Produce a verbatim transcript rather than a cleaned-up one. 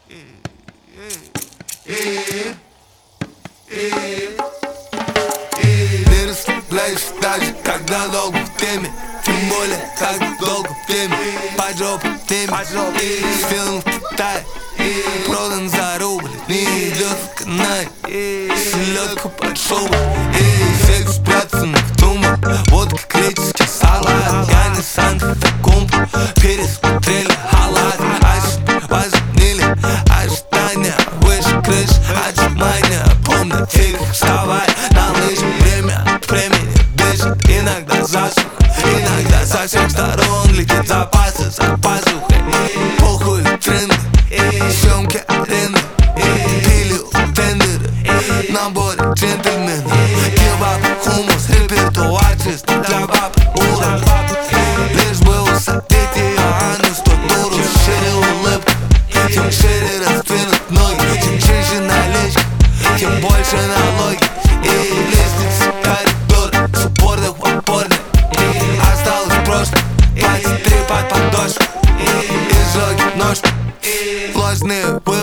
Не расслабляюсь даже, когда долго в теме. Тем более, как долго в теме. По жопу теме. Сделан в Китае, продан за рубль. Не идет в канале, селедка под шубой. Секс спрятан в тумбах, водка, греческий салат. Я не Санта-Кумб, пересмотрели халат. Вознили ожидания, выше крыш, отжимания. Помню, тихо, вставай на лыжи. Время от времени бежит, иногда засуха. Иногда со всех сторон летит запасы за пазухой. Похуй тренды, съемки арены. Пили у тендера, набор джентльменов. Кебаб, хумус, репертуар чисто для баб. Ура, лишь бы усадить ее, а на сто туров шире улыбка. Тем шире раздвинут ноги, чем чище наличка, тем больше налоги. И лестница коридор с упорных в опорных. Осталось в прошлом, двадцать три под подошву. Изжоги нож, ложные